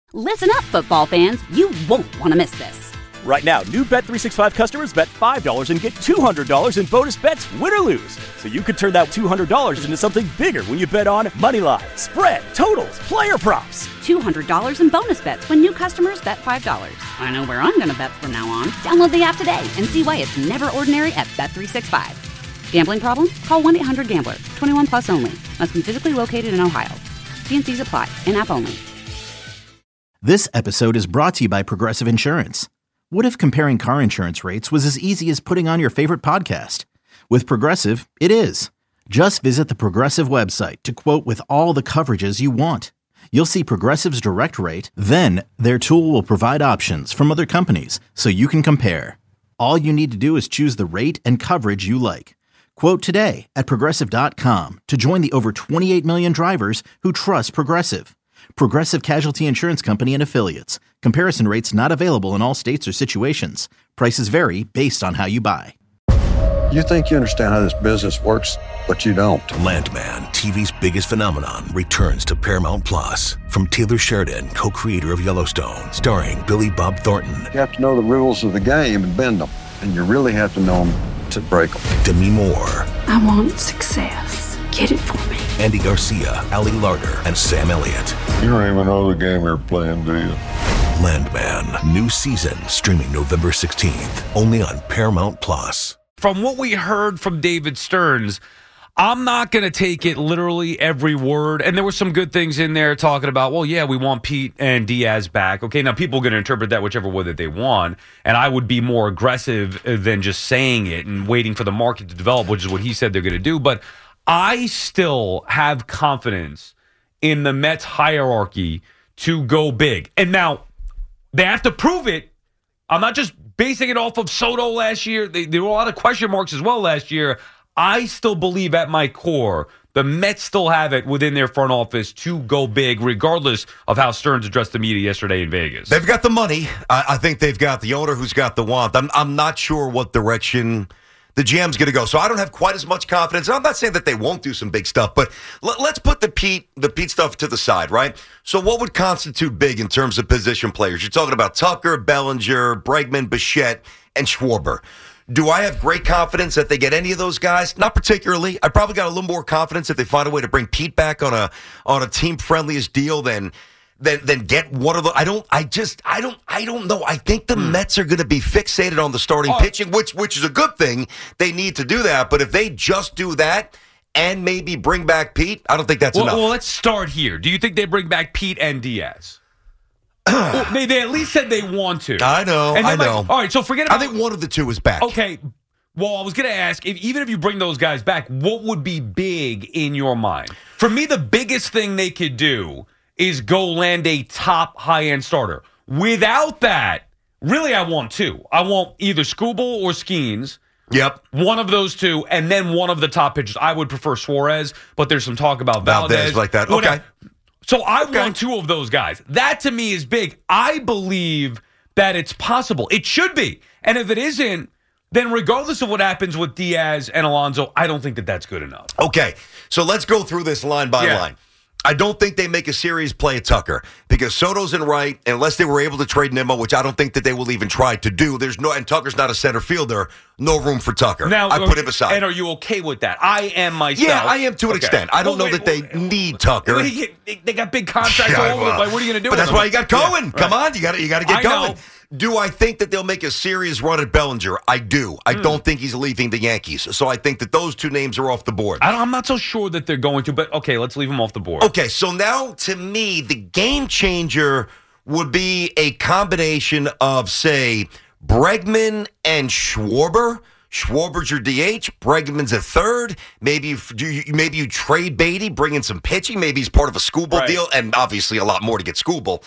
Listen up, football fans. You won't want to miss this. Right now, new Bet365 customers bet $5 and get $200 in bonus bets, win or lose. So you could turn that $200 into something bigger when you bet on moneyline, spread, totals, player props. $200 in bonus bets when new customers bet $5. I know where I'm going to bet from now on. Download the app today and see why it's never ordinary at Bet365. Gambling problem? Call 1-800-GAMBLER. 21 plus only. Must be physically located in Ohio. T&Cs apply. In-app only. This episode is brought to you by Progressive Insurance. What if comparing car insurance rates was as easy as putting on your favorite podcast? With Progressive, it is. Just visit the Progressive website to quote with all the coverages you want. You'll see Progressive's direct rate, then their tool will provide options from other companies so you can compare. All you need to do is choose the rate and coverage you like. Quote today at Progressive.com to join the over 28 million drivers who trust Progressive. Progressive Casualty Insurance Company and Affiliates. Comparison rates not available in all states or situations. Prices vary based on how you buy. You think you understand how this business works, but you don't. Landman, TV's biggest phenomenon, returns to Paramount Plus. From Taylor Sheridan, co-creator of Yellowstone, starring Billy Bob Thornton. You have to know the rules of the game and bend them. And you really have to know them to break them. Demi Moore. I want success. Get it for me. Andy Garcia, Ali Larter, and Sam Elliott. You don't even know the game you're playing, do you? Landman, new season, streaming November 16th, only on Paramount Plus. From what we heard from David Stearns, I'm not going to take it literally every word. And there were some good things in there talking about, well, yeah, we want Pete and Diaz back. Okay, now people are going to interpret that whichever way that they want. And I would be more aggressive than just saying it and waiting for the market to develop, which is what he said they're going to do. But I still have confidence in the Mets hierarchy to go big. And now they have to prove it. I'm not just basing it off of Soto last year. There were a lot of question marks as well last year. I still believe at my core the Mets still have it within their front office to go big, regardless of how Stearns addressed the media yesterday in Vegas. They've got the money. I think they've got the owner who's got the want. I'm not sure what direction the GM's going to go. So I don't have quite as much confidence. And I'm not saying that they won't do some big stuff, but let's put the Pete stuff to the side, right? So what would constitute big in terms of position players? You're talking about Tucker, Bellinger, Bregman, Bichette, and Schwarber. Do I have great confidence that they get any of those guys? Not particularly. I probably got a little more confidence if they find a way to bring Pete back on a team friendliest deal than get one of the. I don't know. I think the Mets are going to be fixated on the starting pitching, which is a good thing. They need to do that, but if they just do that and maybe bring back Pete, I don't think that's enough. Well, let's start here. Do you think they bring back Pete and Diaz? Well, they at least said they want to. I know. All right, so forget about. I think one of the two is back. Okay. Well, I was going to ask, even if you bring those guys back, what would be big in your mind? For me, the biggest thing they could do is go land a top high-end starter. Without that, really, I want two. I want either Skubal or Skeens. Yep. One of those two, and then one of the top pitchers. I would prefer Suarez, but there's some talk about Valdez. Like that. Okay. So I want two of those guys. That, to me, is big. I believe that it's possible. It should be. And if it isn't, then regardless of what happens with Diaz and Alonso, I don't think that that's good enough. Okay, so let's go through this line by line. I don't think they make a serious play at Tucker because Soto's in right, unless they were able to trade Nimmo, which I don't think that they will even try to do. And Tucker's not a center fielder. No room for Tucker. Now, I put him aside. And are you okay with that? I am myself. Yeah, I am to an extent. I don't know that they need Tucker. They got big contracts all over the place. What are you going to do? But that's why you got Cohen. Yeah, Come on, you got to get going. Know. Do I think that they'll make a serious run at Bellinger? I do. I don't think he's leaving the Yankees. So I think that those two names are off the board. I'm not so sure that they're going to, but okay, let's leave them off the board. Okay, so now to me, the game changer would be a combination of, say, Bregman and Schwarber. Schwarber's your DH. Bregman's a third. Maybe you trade Beatty, bring in some pitching. Maybe he's part of a Skubal deal, and obviously a lot more to get Skubal.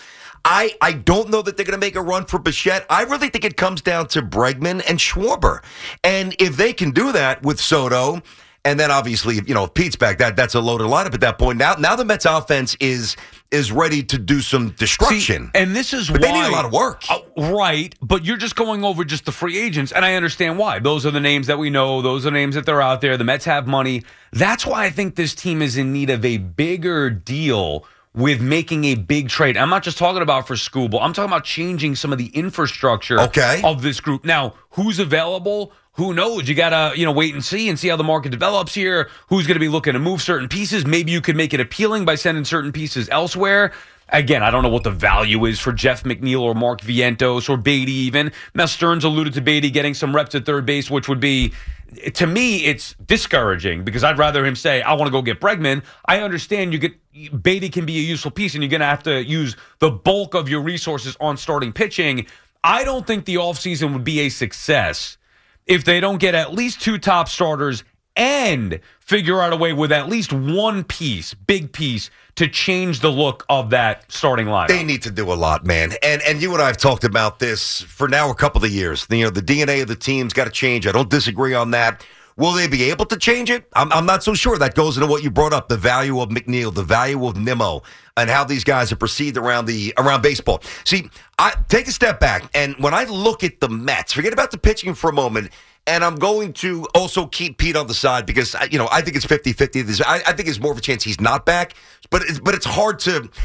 I don't know that they're going to make a run for Bichette. I really think it comes down to Bregman and Schwarber. And if they can do that with Soto, and then obviously, if Pete's back, that's a loaded lineup at that point. Now the Mets offense is ready to do some destruction. See, and this is but why they need a lot of work. Right, but you're just going over just the free agents, and I understand why. Those are the names that we know. Those are the names that they're out there. The Mets have money. That's why I think this team is in need of a bigger deal with making a big trade. I'm not just talking about for Skubal. I'm talking about changing some of the infrastructure of this group. Now, who's available? Who knows? You got to, wait and see how the market develops here. Who's going to be looking to move certain pieces? Maybe you could make it appealing by sending certain pieces elsewhere. Again, I don't know what the value is for Jeff McNeil or Mark Vientos or Beatty even. Now, Stearns alluded to Beatty getting some reps at third base, which would be, to me, it's discouraging because I'd rather him say, I want to go get Bregman. I understand Beatty can be a useful piece and you're going to have to use the bulk of your resources on starting pitching. I don't think the offseason would be a success if they don't get at least 2 top starters and figure out a way with at least one big piece, to change the look of that starting lineup. They need to do a lot, man. And you and I have talked about this for now a couple of years. The DNA of the team's got to change. I don't disagree on that. Will they be able to change it? I'm not so sure. That goes into what you brought up, the value of McNeil, the value of Nimmo, and how these guys are perceived around baseball. See, I take a step back, and when I look at the Mets, forget about the pitching for a moment, and I'm going to also keep Pete on the side because, I think it's 50-50. I think there's more of a chance he's not back, but it's hard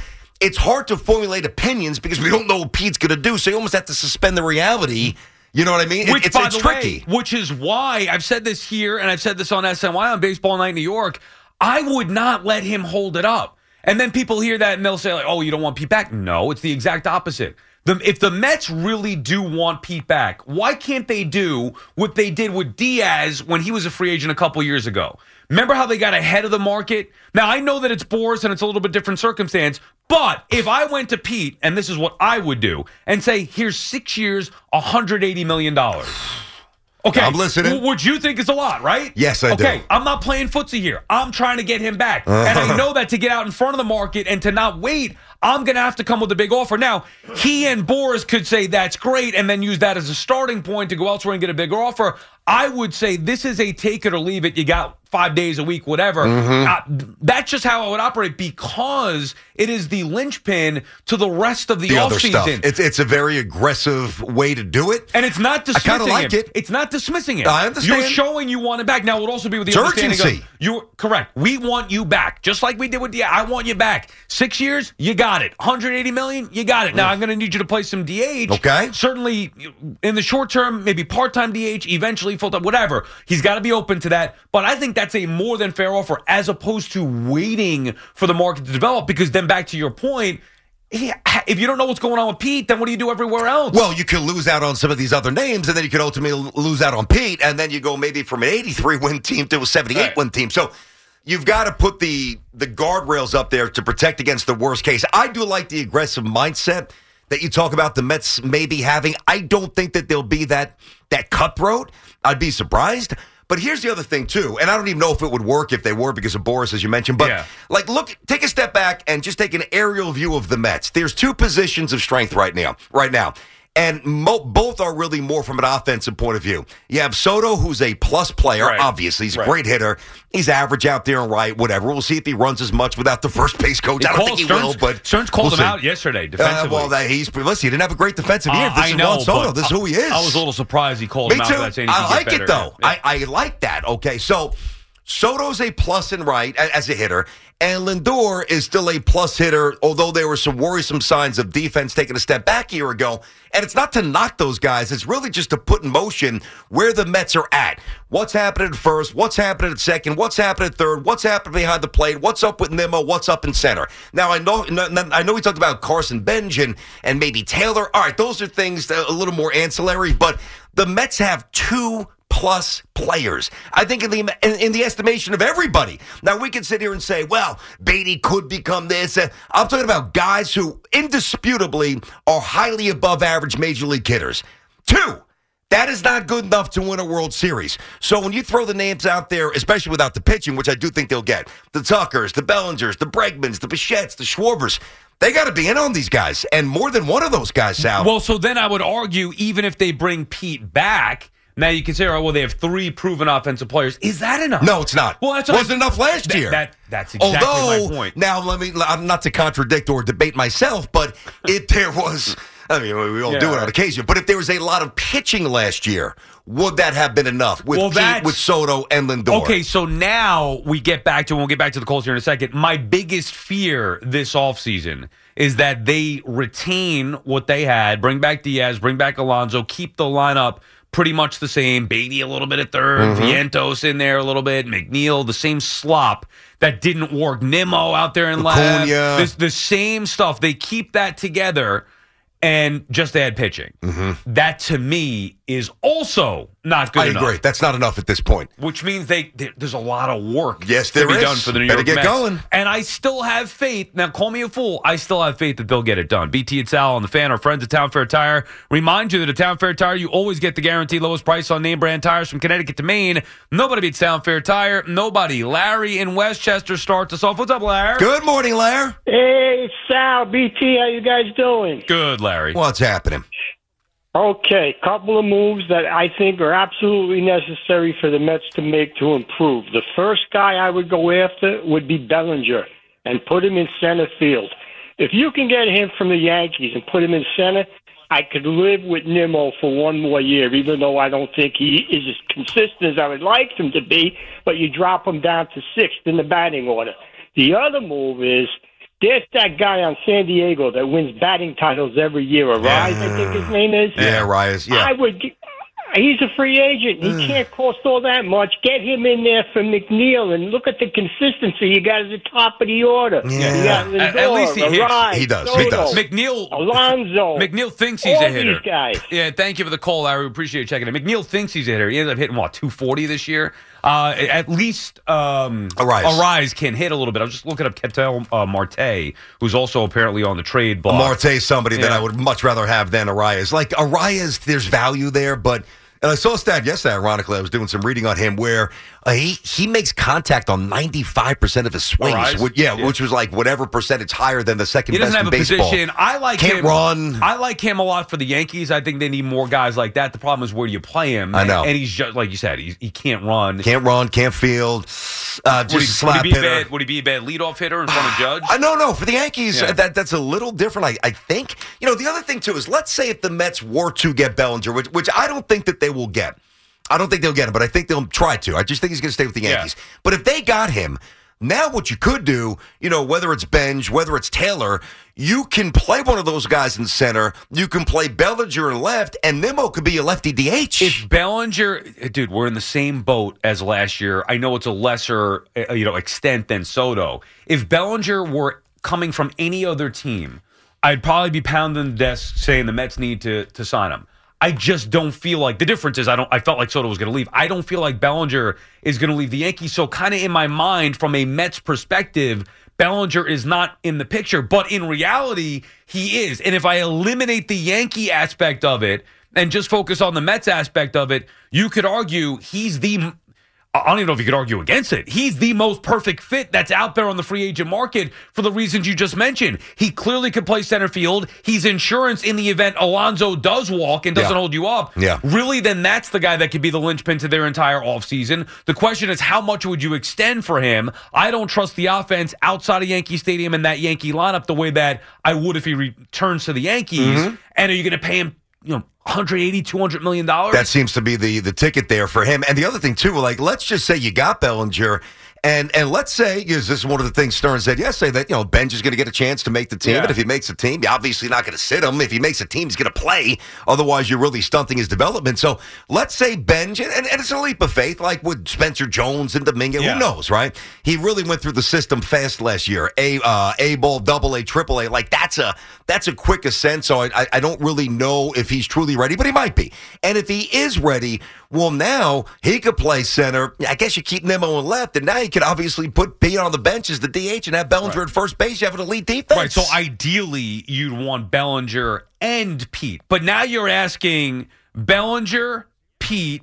to formulate opinions because we don't know what Pete's going to do, so you almost have to suspend the reality. You know what I mean? It's tricky. Which is why I've said this here, and I've said this on SNY on Baseball Night in New York. I would not let him hold it up. And then people hear that, and they'll say, oh, you don't want Pete back? No, it's the exact opposite. If the Mets really do want Pete back, why can't they do what they did with Diaz when he was a free agent a couple years ago? Remember how they got ahead of the market? Now, I know that it's Boras and it's a little bit different circumstance, but if I went to Pete, and this is what I would do, and say, here's 6 years, $180 million. Okay, I'm listening. Would you think it's a lot, right? Yes, I do. Okay, I'm not playing footsie here. I'm trying to get him back. And I know that to get out in front of the market and to not wait, I'm going to have to come with a big offer. Now, he and Boras could say that's great and then use that as a starting point to go elsewhere and get a bigger offer. I would say this is a take it or leave it. You got 5 days a week, whatever. That's just how I would operate because it is the linchpin to the rest of the offseason. It's a very aggressive way to do it. And it's not dismissing I kind of like it. It's not dismissing it. I understand. You're showing you want it back. Now, it would also be with the it's understanding urgency. You're correct. We want you back. Just like we did with I want you back. 6 years, you got it. $180 million, you got it. Now, I'm going to need you to play some DH. Okay. Certainly, in the short term, maybe part-time DH, eventually full-time, whatever. He's got to be open to that. But I think that's a more than fair offer as opposed to waiting for the market to develop because then back to your point, if you don't know what's going on with Pete, then what do you do everywhere else? Well, you could lose out on some of these other names, and then you could ultimately lose out on Pete, and then you go maybe from an 83-win team to a 78-win team. So you've got to put the guardrails up there to protect against the worst case. I do like the aggressive mindset that you talk about the Mets maybe having. I don't think that they'll be that cutthroat. I'd be surprised. But here's the other thing, too, and I don't even know if it would work if they were because of Boras, as you mentioned. But, take a step back and just take an aerial view of the Mets. There's 2 positions of strength right now. And both are really more from an offensive point of view. You have Soto, who's a plus player, obviously. He's a great hitter. He's average out there and right, whatever. We'll see if he runs as much without the first base coach. I don't think he will, but Stearns called him out yesterday defensively. Listen, he didn't have a great defensive year. This is Juan Soto. This is who he is. I was a little surprised he called him out. Me too. I like it, though. Yeah. I like that. Okay, so Soto's a plus and right as a hitter. And Lindor is still a plus hitter, although there were some worrisome signs of defense taking a step back a year ago. And it's not to knock those guys. It's really just to put in motion where the Mets are at. What's happening at first? What's happening at second? What's happening at third? What's happening behind the plate? What's up with Nimmo? What's up in center? Now, I know we talked about Carson Bench and maybe Taylor. All right, those are things that are a little more ancillary, but the Mets have 2+ players, I think, in the estimation of everybody. Now, we can sit here and say, well, Beatty could become this. I'm talking about guys who indisputably are highly above average major league hitters. 2. That is not good enough to win a World Series. So when you throw the names out there, especially without the pitching, which I do think they'll get, the Tuckers, the Bellingers, the Bregmans, the Bichettes, the Schwarbers, they got to be in on these guys, and more than one of those guys, Sal. Well, so then I would argue, even if they bring Pete back, now you can say, oh, well, they have 3 proven offensive players. Is that enough? No, it's not. Well, that's wasn't enough last year. That's exactly my point. Now, not to contradict or debate myself, but if there was I mean, we all do it on occasion. But if there was a lot of pitching last year, would that have been enough with Pete, with Soto, and Lindor? Okay, so now we'll get back to the Colts here in a second. My biggest fear this offseason is that they retain what they had, bring back Diaz, bring back Alonso, keep the lineup pretty much the same. Beatty a little bit at third, Vientos in there a little bit, McNeil, the same slop that didn't work. Nimmo out there in left. The same stuff. They keep that together and just add pitching. That, to me, is also not good enough. I agree. That's not enough at this point. Which means there's a lot of work to be done for the New York Mets. Going. And I still have faith. Now, call me a fool. I still have faith that they'll get it done. BT and Sal on the Fan, our friends at Town Fair Tire. Remind you that at Town Fair Tire, you always get the guaranteed lowest price on name brand tires from Connecticut to Maine. Nobody beats Town Fair Tire. Nobody. Larry in Westchester starts us off. What's up, Larry? Good morning, Larry. Hey, Sal, BT, how you guys doing? Good, Larry. What's happening? Okay, couple of moves that I think are absolutely necessary for the Mets to make to improve. The first guy I would go after would be Bellinger and put him in center field. If you can get him from the Yankees and put him in center, I could live with Nimmo for one more year, even though I don't think he is as consistent as I would like him to be, but you drop him down to sixth in the batting order. The other move is, there's that guy on San Diego that wins batting titles every year. Arise, I think his name is. Yeah, Arise. Yeah. He's a free agent. He can't cost all that much. Get him in there for McNeil, and look at the consistency you got at the top of the order. Yeah. You got Lindor, At least he hits. Arise, He does. Soto, He does. Alonso. McNeil thinks he's all a hitter. These guys. Yeah, thank you for the call, Larry. We appreciate you checking in. McNeil thinks he's a hitter. He ended up hitting, 240 this year? At least Arise can hit a little bit. I was just looking up Ketel Marte, who's also apparently on the trade block. Marte's somebody that I would much rather have than Arias. Like, Arias, there's value there, but and I saw a stat yesterday, ironically, I was doing some reading on him, where he makes contact on 95% of his swings. Which was like whatever percentage higher than the second best in baseball. He doesn't have a position. I like Can't him. Run. I like him a lot for the Yankees. I think they need more guys like that. The problem is, where do you play him? I know. And he's just, like you said, he can't run. Can't run, can't field. Just slap hitter. Would he be a bad leadoff hitter in front of Judge? No. For the Yankees, that's a little different, I think. The other thing, too, is let's say if the Mets were to get Bellinger, which I don't think that they will get. I don't think they'll get him, but I think they'll try to. I just think he's going to stay with the Yankees. Yeah. But if they got him, now what you could do, whether it's Benj, whether it's Taylor, you can play one of those guys in center. You can play Bellinger in left, and Nimmo could be a lefty DH. If Bellinger, dude, we're in the same boat as last year. I know it's a lesser, extent than Soto. If Bellinger were coming from any other team, I'd probably be pounding the desk saying the Mets need to sign him. I just don't feel like, the difference is I felt like Soto was going to leave. I don't feel like Bellinger is going to leave the Yankees. So kind of in my mind, from a Mets perspective, Bellinger is not in the picture. But in reality, he is. And if I eliminate the Yankee aspect of it and just focus on the Mets aspect of it, you could argue he's I don't even know if you could argue against it. He's the most perfect fit that's out there on the free agent market for the reasons you just mentioned. He clearly could play center field. He's insurance in the event Alonso does walk and doesn't hold you up. Yeah. Really, then that's the guy that could be the linchpin to their entire offseason. The question is, how much would you extend for him? I don't trust the offense outside of Yankee Stadium and that Yankee lineup the way that I would if he returns to the Yankees. Mm-hmm. And are you going to pay him, $180, $200 million? That seems to be the ticket there for him. And the other thing, too, let's just say you got Bellinger, and let's say, because this is one of the things Stern said yesterday, that, Benj is going to get a chance to make the team. And if he makes the team, you're obviously not going to sit him. If he makes a team, he's going to play. Otherwise, you're really stunting his development. So let's say Benj, and it's a leap of faith, like with Spencer Jones and Dominguez. Who knows, right? He really went through the system fast last year. A-ball, double-A, triple-A. That's a quick ascent, so I don't really know if he's truly ready, but he might be. And if he is ready, well, now he could play center. I guess you keep Nimmo in left, and now you could obviously put Pete on the bench as the DH and have Bellinger at first base. You have an elite defense. Right, so ideally, you'd want Bellinger and Pete. But now you're asking Bellinger, Pete,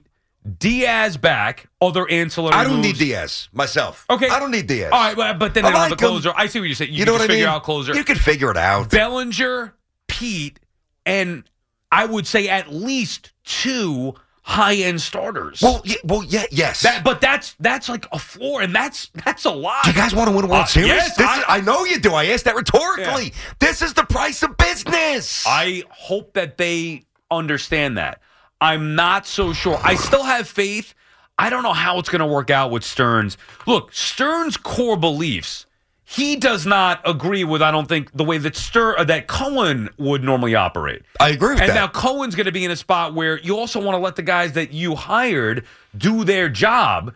Diaz back, other ancillary I don't moves. need Diaz myself. Okay. I don't need Diaz. All right, but then they don't have a closer. I see what you're saying. You know what I mean? Figure out closer. You could figure it out. Bellinger, Pete, and I would say at least two high-end starters. Yes. But that's like a floor, and that's a lot. Do you guys want to win a World Series? Yes, I know you do. I asked that rhetorically. Yeah. This is the price of business. I hope that they understand that. I'm not so sure. I still have faith. I don't know how it's going to work out with Stearns. Look, Stearns' core beliefs, he does not agree with, I don't think, the way that Cohen would normally operate. I agree with that. And now Cohen's going to be in a spot where you also want to let the guys that you hired do their job.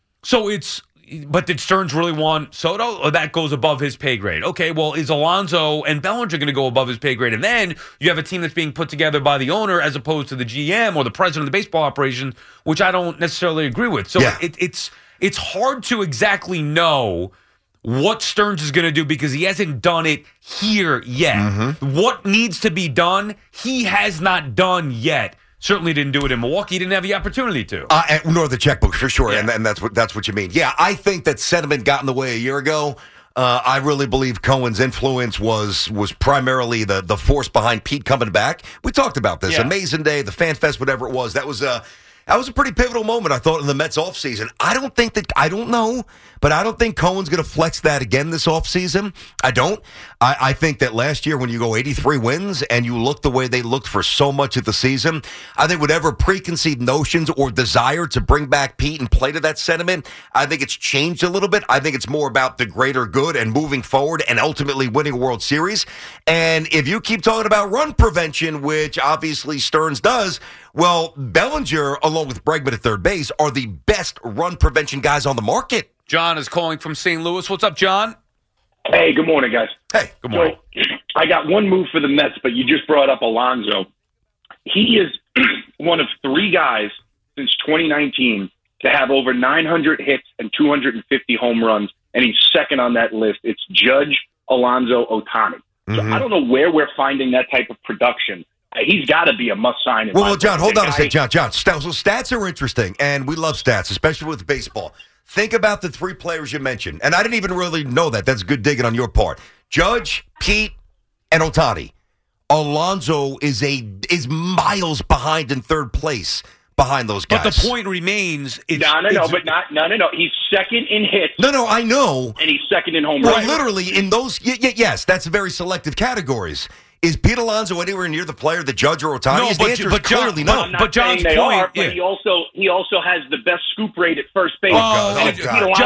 But did Stearns really want Soto? Or that goes above his pay grade? Okay, well, is Alonso and Bellinger going to go above his pay grade? And then you have a team that's being put together by the owner as opposed to the GM or the president of the baseball operation, which I don't necessarily agree with. So it's hard to exactly know what Stearns is going to do because he hasn't done it here yet. Mm-hmm. What needs to be done, he has not done yet. Certainly didn't do it in Milwaukee. He didn't have the opportunity to. Nor the checkbook, for sure. Yeah. And that's what you mean. Yeah, I think that sentiment got in the way a year ago. I really believe Cohen's influence was primarily the force behind Pete coming back. We talked about this. Yeah. Amazing Day, the Fan Fest, whatever it was. That was a pretty pivotal moment, I thought, in the Mets offseason. I don't know, but I don't think Cohen's going to flex that again this offseason. I don't. I think that last year when you go 83 wins and you look the way they looked for so much of the season, I think whatever preconceived notions or desire to bring back Pete and play to that sentiment, I think it's changed a little bit. I think it's more about the greater good and moving forward and ultimately winning a World Series. And if you keep talking about run prevention, which obviously Stearns does, well, Bellinger, along with Bregman at third base, are the best run prevention guys on the market. John is calling from St. Louis. What's up, John? Hey, good morning, guys. Hey, good morning. So, I got one move for the Mets, but you just brought up Alonso. He is one of three guys since 2019 to have over 900 hits and 250 home runs, and he's second on that list. It's Judge, Alonso, Ohtani. So I don't know where we're finding that type of production. He's got to be a must-sign. Well, John, hold on a second. John. So stats are interesting, and we love stats, especially with baseball. Think about the three players you mentioned, and I didn't even really know that. That's good digging on your part. Judge, Pete, and Ohtani. Alonso is miles behind in third place behind those guys. But the point remains. No. He's second in hits. No, I know. And he's second in home runs. Well, literally, in those, yes, that's very selective categories. Is Pete Alonso anywhere near the player that Judge or Ohtani is? The answer is clearly no. But John's point, he also has the best scoop rate at first base. If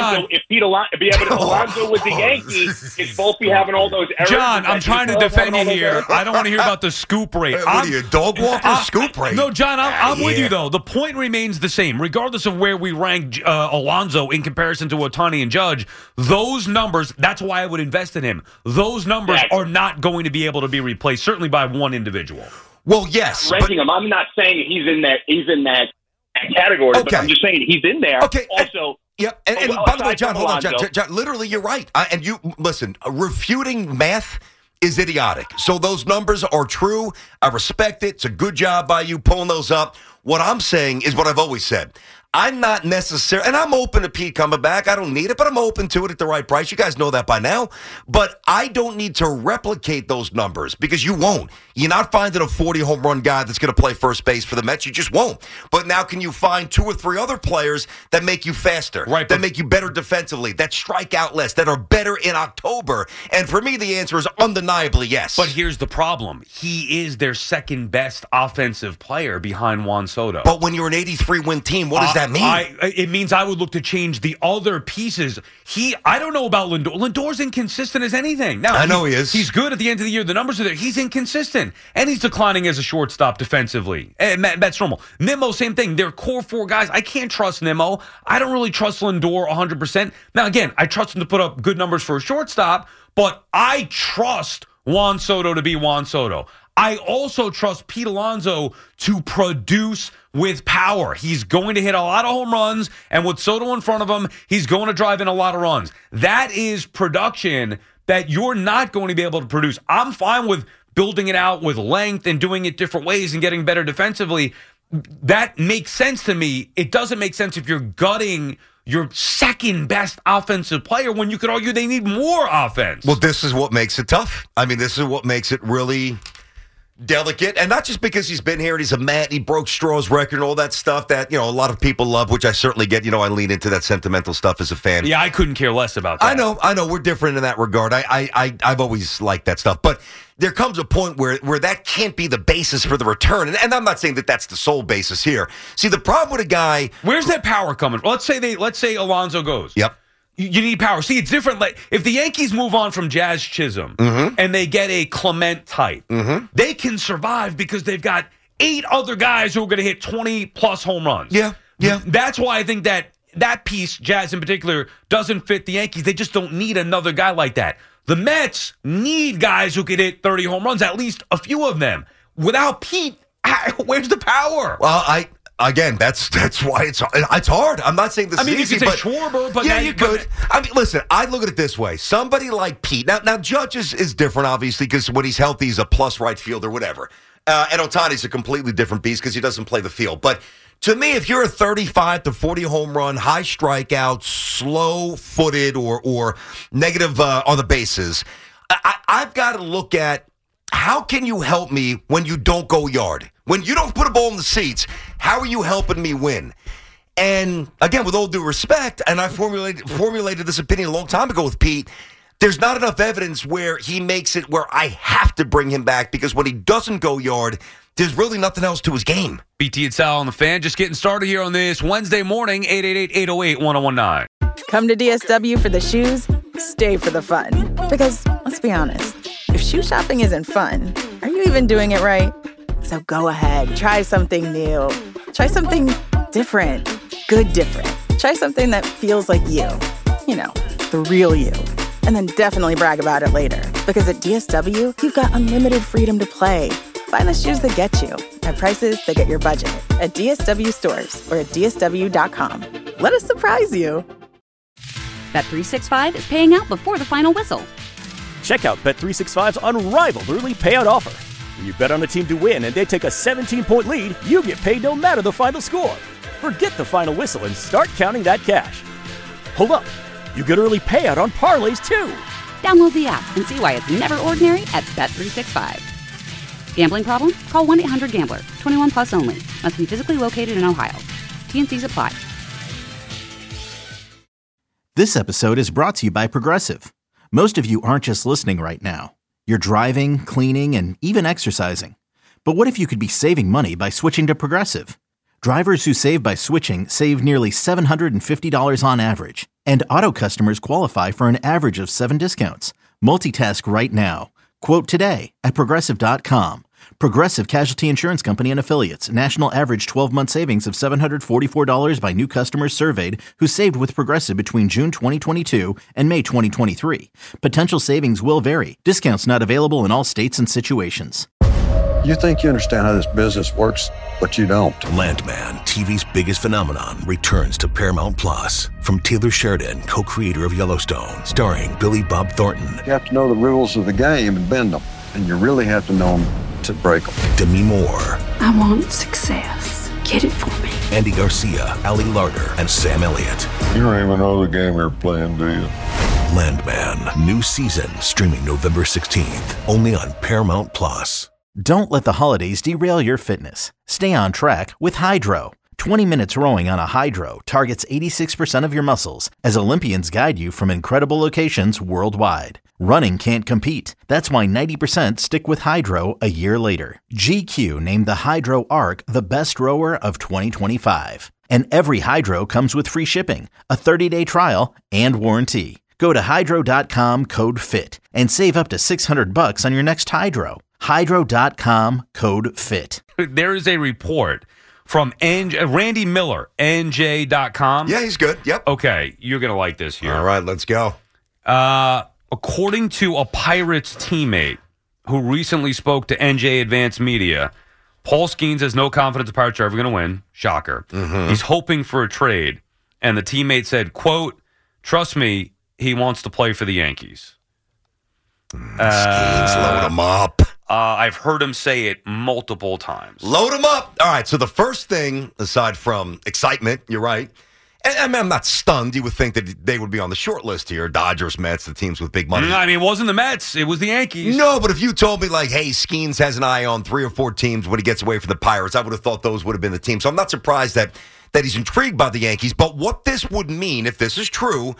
Alonso was the Yankee, it's both be having all those errors. John, I'm trying to defend you here. I don't want to hear about the scoop rate. What are you, a dog walker? Scoop rate? No, John, I'm with you, though. The point remains the same. Regardless of where we rank Alonso in comparison to Ohtani and Judge, those numbers, that's why I would invest in him. Those numbers are not going to be able to be replaced. Certainly by one individual. Well, yes. Ranking him. I'm not saying he's in that category, but I'm just saying he's in there. Okay. Also, yep. And by the way, John, hold on. John, literally, you're right. And you listen, refuting math is idiotic. So those numbers are true. I respect it. It's a good job by you pulling those up. What I'm saying is what I've always said. I'm not necessarily, and I'm open to Pete coming back. I don't need it, but I'm open to it at the right price. You guys know that by now. But I don't need to replicate those numbers because you won't. You're not finding a 40 home run guy that's going to play first base for the Mets. You just won't. But now can you find two or three other players that make you faster, that make you better defensively, that strike out less, that are better in October? And for me, the answer is undeniably yes. But here's the problem. He is their second best offensive player behind Juan Soto. But when you're an 83-win team, what does that mean? It means I would look to change the other pieces. I don't know about Lindor. Lindor's inconsistent as anything. Now, I know he is. He's good at the end of the year. The numbers are there. He's inconsistent. And he's declining as a shortstop defensively. And that's normal. Nimmo, same thing. They're core four guys. I can't trust Nimmo. I don't really trust Lindor 100%. Now, again, I trust him to put up good numbers for a shortstop, but I trust Juan Soto to be Juan Soto. I also trust Pete Alonso to produce with power. He's going to hit a lot of home runs, and with Soto in front of him, he's going to drive in a lot of runs. That is production that you're not going to be able to produce. I'm fine with building it out with length and doing it different ways and getting better defensively. That makes sense to me. It doesn't make sense if you're gutting your second best offensive player when you could argue they need more offense. Well, this is what makes it tough. I mean, this is what makes it really delicate, and not just because he's been here and he's a man, he broke Straw's record and all that stuff that, a lot of people love, which I certainly get. I lean into that sentimental stuff as a fan. Yeah, I couldn't care less about that. I know. We're different in that regard. I've always liked that stuff. But there comes a point where that can't be the basis for the return. And I'm not saying that that's the sole basis here. See, the problem with a guy... Where's that power coming from? Let's say Alonso goes. Yep. You need power. See, it's different. Like if the Yankees move on from Jazz Chisholm and they get a Clement type, they can survive because they've got 8 other guys who are going to hit 20-plus home runs. Yeah. That's why I think that piece, Jazz in particular, doesn't fit the Yankees. They just don't need another guy like that. The Mets need guys who could hit 30 home runs, at least a few of them. Without Pete, where's the power? Well, Again, that's why it's hard. I'm not saying this is easy. You could say Schwarber, but... Yeah, you could. Listen, I look at it this way. Somebody like Pete... Now Judge is different, obviously, because when he's healthy, he's a plus right fielder, whatever. And Ohtani's a completely different beast because he doesn't play the field. But to me, if you're a 35 to 40 home run, high strikeout, slow-footed, or negative on the bases, I've got to look at how can you help me when you don't go yard? When you don't put a ball in the seats, how are you helping me win? And again, with all due respect, and I formulated this opinion a long time ago with Pete, there's not enough evidence where he makes it where I have to bring him back because when he doesn't go yard, there's really nothing else to his game. BT and Sal on the Fan, just getting started here on this Wednesday morning, 888-808-1019. Come to DSW for the shoes, stay for the fun. Because, let's be honest, if shoe shopping isn't fun, are you even doing it right? So go ahead, try something new. Try something different. Good different. Try something that feels like you. The real you. And then definitely brag about it later. Because at DSW, you've got unlimited freedom to play. Find the shoes that get you at prices that get your budget at DSW stores or at DSW.com. Let us surprise you. Bet365 is paying out before the final whistle. Check out Bet365's unrivaled early payout offer. When you bet on a team to win and they take a 17-point lead, you get paid no matter the final score. Forget the final whistle and start counting that cash. Hold up. You get early payout on parlays, too. Download the app and see why it's never ordinary at Bet365. Gambling problem? Call 1-800-GAMBLER. 21 plus only. Must be physically located in Ohio. T&Cs apply. This episode is brought to you by Progressive. Most of you aren't just listening right now. You're driving, cleaning, and even exercising. But what if you could be saving money by switching to Progressive? Drivers who save by switching save nearly $750 on average. And auto customers qualify for an average of 7 discounts. Multitask right now. Quote today at Progressive.com. Progressive Casualty Insurance Company and Affiliates. National average 12-month savings of $744 by new customers surveyed who saved with Progressive between June 2022 and May 2023. Potential savings will vary. Discounts not available in all states and situations. You think you understand how this business works, but you don't. Landman, TV's biggest phenomenon, returns to Paramount Plus. From Taylor Sheridan, co-creator of Yellowstone, starring Billy Bob Thornton. You have to know the rules of the game and bend them, and you really have to know them to break them. Demi Moore. I want success. Get it for me. Andy Garcia, Ali Larter, and Sam Elliott. You don't even know the game you're playing, do you? Landman, new season, streaming November 16th, only on Paramount Plus. Don't let the holidays derail your fitness. Stay on track with Hydro. 20 minutes rowing on a Hydro targets 86% of your muscles as Olympians guide you from incredible locations worldwide. Running can't compete. That's why 90% stick with Hydro a year later. GQ named the Hydro Arc the best rower of 2025. And every Hydro comes with free shipping, a 30-day trial, and warranty. Go to Hydro.com, code FIT, and save up to $600 on your next Hydro. Hydro.com, code FIT. There is a report from Randy Miller, NJ.com. Yeah, he's good. Yep. Okay, you're going to like this here. All right, let's go. According to a Pirates teammate who recently spoke to NJ Advanced Media, Paul Skeens has no confidence the Pirates are ever going to win. Shocker. Mm-hmm. He's hoping for a trade. And the teammate said, quote, trust me, he wants to play for the Yankees. Skeens, load him up. I've heard him say it multiple times. Load him up. All right, so the first thing, aside from excitement, you're right, And I'm not stunned. You would think that they would be on the short list here. Dodgers, Mets, the teams with big money. I mean, it wasn't the Mets. It was the Yankees. No, but if you told me, like, hey, Skeens has an eye on 3 or 4 teams when he gets away from the Pirates, I would have thought those would have been the teams. So I'm not surprised that he's intrigued by the Yankees. But what this would mean, if this is true,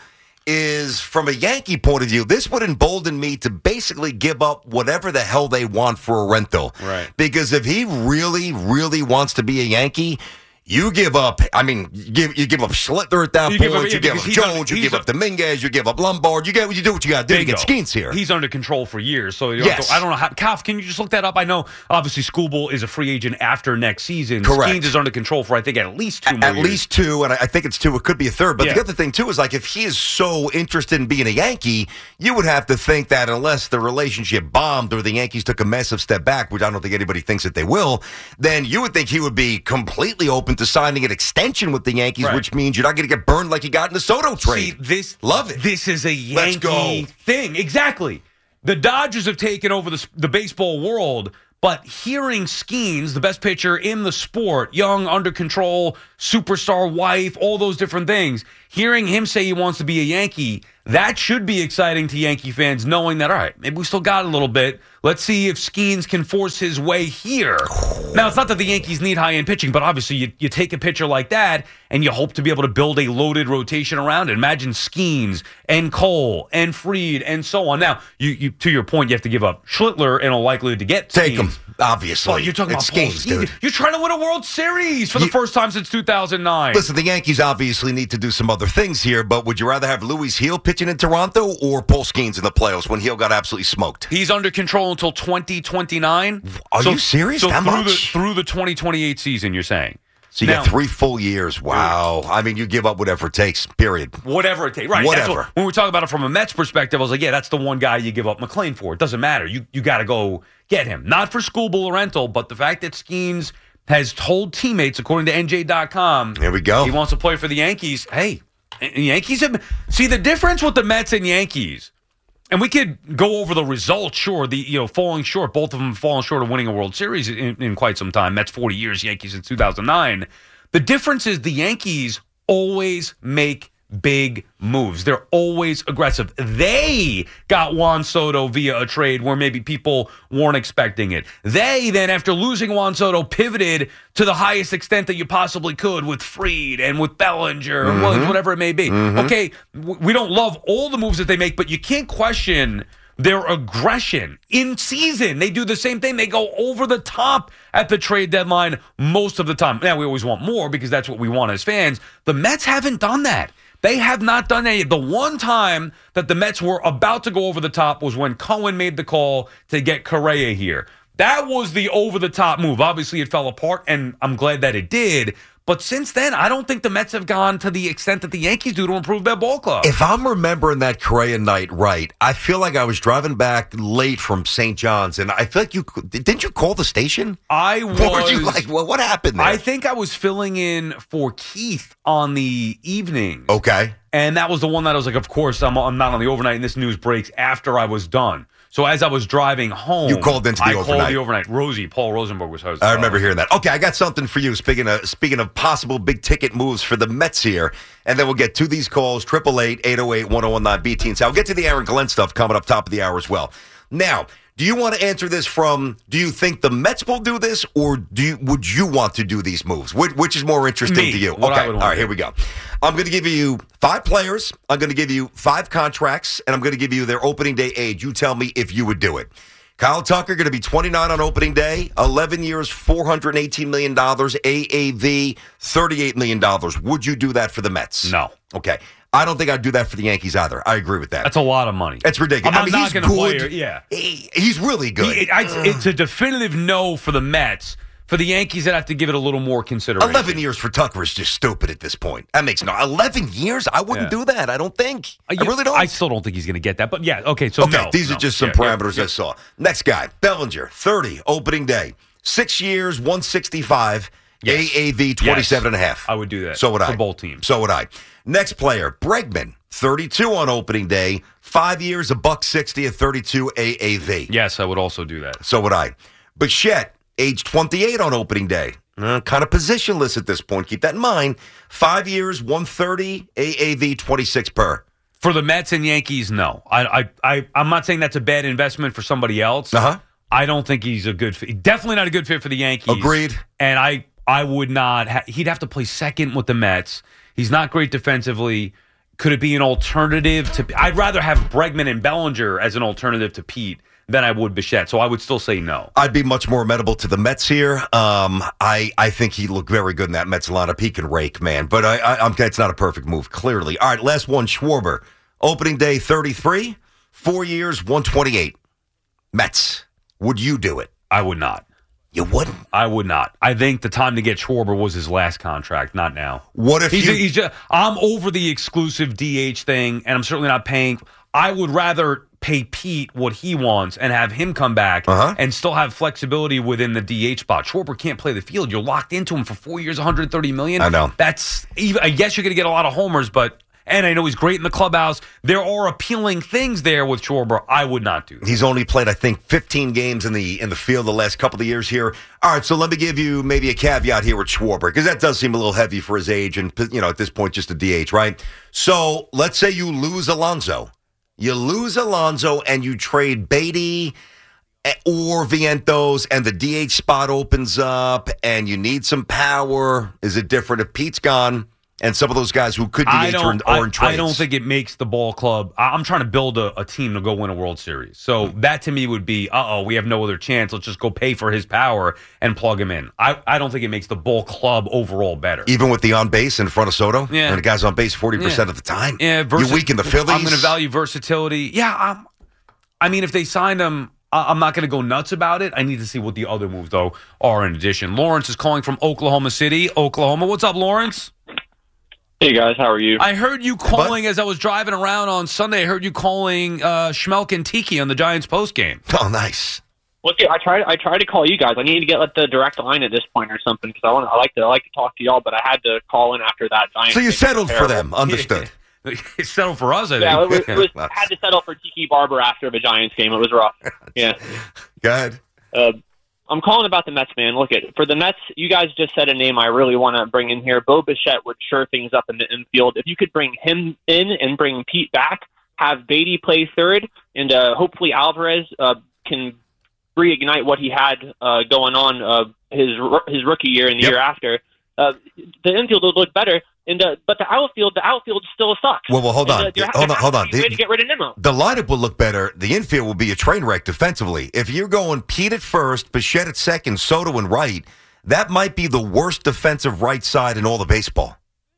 is from a Yankee point of view, this would embolden me to basically give up whatever the hell they want for a rental. Right. Because if he really, really wants to be a Yankee, you give up, you give up Schlittler at that point, you give up Jones, you give up Dominguez, you give up Lombard, you do what you got to do to get Skeens here. He's under control for years, so yes. I don't know how. Kauf, can you just look that up? I know, obviously, Skubal is a free agent after next season. Correct. Skeens is under control for, I think, at least 2 more At years. least 2, and I think it's 2. It could be a third. But the other thing, too, is like if he is so interested in being a Yankee, you would have to think that unless the relationship bombed or the Yankees took a massive step back, which I don't think anybody thinks that they will, then you would think he would be completely open to signing an extension with the Yankees, which means you're not going to get burned like you got in the Soto trade. Love it. This is a Yankee thing. Exactly. The Dodgers have taken over the baseball world, but hearing Skeens, the best pitcher in the sport, young, under control, superstar wife, all those different things, hearing him say he wants to be a Yankee, that should be exciting to Yankee fans, knowing that, all right, maybe we still got a little bit. Let's see if Skeens can force his way here. Now, it's not that the Yankees need high-end pitching, but obviously you take a pitcher like that and you hope to be able to build a loaded rotation around it. Imagine Skeens and Cole and Fried and so on. Now, you to your point, you have to give up Schlittler and a likelihood to get Take Skeens. him, obviously. Well, you're talking it's about Skeens, dude. You're trying to win a World Series for the first time since 2009. Listen, the Yankees obviously need to do some other things here, but would you rather have Luis Heel pitching in Toronto or Paul Skeens in the playoffs when Heel got absolutely smoked? He's under control until 2029. Are you serious? So that much? Through the 2028 season, you're saying? So you got 3 full years. Wow. I mean, you give up whatever it takes, period. Whatever it takes. Right. Whatever. When we talk about it from a Mets perspective, I was like, yeah, that's the one guy you give up McClain for. It doesn't matter. You got to go get him. Not for Skubal or rental, but the fact that Skeens has told teammates, according to NJ.com, here we go. He wants to play for the Yankees. Hey, Yankees have... See, the difference with the Mets and Yankees, and we could go over the results, sure, falling short. Both of them falling short of winning a World Series in quite some time. Mets 40 years, Yankees since 2009. The difference is the Yankees always make big moves. They're always aggressive. They got Juan Soto via a trade where maybe people weren't expecting it. They then, after losing Juan Soto, pivoted to the highest extent that you possibly could with Fried and with Bellinger and Williams, whatever it may be. Okay, we don't love all the moves that they make, but you can't question their aggression in season. They do the same thing. They go over the top at the trade deadline most of the time. Now, we always want more because that's what we want as fans. The Mets haven't done that. They have not done that yet. The one time that the Mets were about to go over the top was when Cohen made the call to get Correa here. That was the over-the-top move. Obviously, it fell apart, and I'm glad that it did. But since then, I don't think the Mets have gone to the extent that the Yankees do to improve their ball club. If I'm remembering that Correa night right, I feel like I was driving back late from St. John's, and I feel like didn't you call the station? I was. What were you like? Well, what happened there? I think I was filling in for Keith on the evening. Okay. And that was the one that I was like, of course, I'm not on the overnight, and this news breaks after I was done. So as I was driving home, you called into the overnight. I called the overnight. Paul Rosenberg was hosting. I remember hearing that. Okay, I got something for you. Speaking of possible big ticket moves for the Mets here, and then we'll get to these calls: 888-808-1019 BT. And so I'll get to the Aaron Glenn stuff coming up top of the hour as well. Now, do you want to answer this from? Do you think the Mets will do this, or would you want to do these moves? Which is more interesting to you? Okay, all right, here we go. I'm going to give you 5 players. I'm going to give you 5 contracts, and I'm going to give you their opening day age. You tell me if you would do it. Kyle Tucker going to be 29 on opening day, 11 years, $418 million, AAV, $38 million. Would you do that for the Mets? No. Okay. I don't think I'd do that for the Yankees either. I agree with that. That's a lot of money. It's ridiculous. I'm not going to play her. Yeah. He's really good. It's a definitive no for the Mets. For the Yankees, I'd have to give it a little more consideration. 11 years for Tucker is just stupid at this point. That makes no... 11 years? I wouldn't do that. I don't think. I really don't. I still don't think he's going to get that. But yeah, okay, so no. These are just some parameters I saw. Next guy, Bellinger, 30, opening day. 6 years, 165, yes. AAV 27.5. Yes. I would do that. So would I. For both teams. So would I. Next player, Bregman, 32 on opening day, 5 years, $160 at 32 AAV. Yes, I would also do that. So would I. Bichette, age 28 on opening day, kind of positionless at this point. Keep that in mind. 5 years, 130, AAV 26 per. For the Mets and Yankees, no. I'm not saying that's a bad investment for somebody else. Uh-huh. I don't think he's a good fit. Definitely not a good fit for the Yankees. Agreed. And I would not. He'd have to play second with the Mets. He's not great defensively. Could it be an alternative to? I'd rather have Bregman and Bellinger as an alternative to Pete than I would Bichette. So I would still say no. I'd be much more amenable to the Mets here. I think he looked very good in that Mets lineup. He can rake, man. But it's not a perfect move, clearly. All right, last one, Schwarber. Opening day 33, 4 years, 128. Mets. Would you do it? I would not. You wouldn't? I would not. I think the time to get Schwarber was his last contract, not now. What if he's just, I'm over the exclusive DH thing, and I'm certainly not paying. I would rather pay Pete what he wants and have him come back and still have flexibility within the DH spot. Schwarber can't play the field. You're locked into him for 4 years, $130 million. I know. That's even. I guess you're going to get a lot of homers, but. And I know he's great in the clubhouse. There are appealing things there with Schwarber. I would not do that. He's only played, I think, 15 games in the field the last couple of years here. All right, so let me give you maybe a caveat here with Schwarber, because that does seem a little heavy for his age and, at this point, just a DH, right? So let's say you lose Alonso. You lose Alonso and you trade Beatty or Vientos, and the DH spot opens up and you need some power. Is it different if Pete's gone? And some of those guys who could DH or in trades. I don't think it makes the ball club. I'm trying to build a team to go win a World Series. So that to me would be, we have no other chance. Let's just go pay for his power and plug him in. I don't think it makes the ball club overall better. Even with the on base in front of Soto? Yeah. And the guy's on base 40% of the time? Yeah. You weaken the Phillies? I'm going to value versatility. Yeah. I mean, if they signed him, I'm not going to go nuts about it. I need to see what the other moves, though, are in addition. Lawrence is calling from Oklahoma City, Oklahoma. What's up, Lawrence? Hey, guys. How are you? I heard you calling as I was driving around on Sunday. I heard you calling Schmelk and Tiki on the Giants postgame. Oh, nice. Well, I tried to call you guys. I need to get the direct line at this point or something because I like to talk to y'all, but I had to call in after that Giants. So you settled for them. Understood. It settled for us, I think. Yeah, I had to settle for Tiki Barber after the Giants game. It was rough. Yeah. Go ahead. I'm calling about the Mets, man. Look, for the Mets, you guys just said a name I really want to bring in here. Bo Bichette would shore things up in the infield. If you could bring him in and bring Pete back, have Beatty play third, and hopefully Alvarez can reignite what he had going on his rookie year and the year after. The infield would look better. But the outfield still sucks. Well, hold on. Hold on. Way to get rid of Nimmo. The lineup will look better. The infield will be a train wreck defensively. If you're going Pete at first, Bichette at second, Soto and right, that might be the worst defensive right side in all of baseball.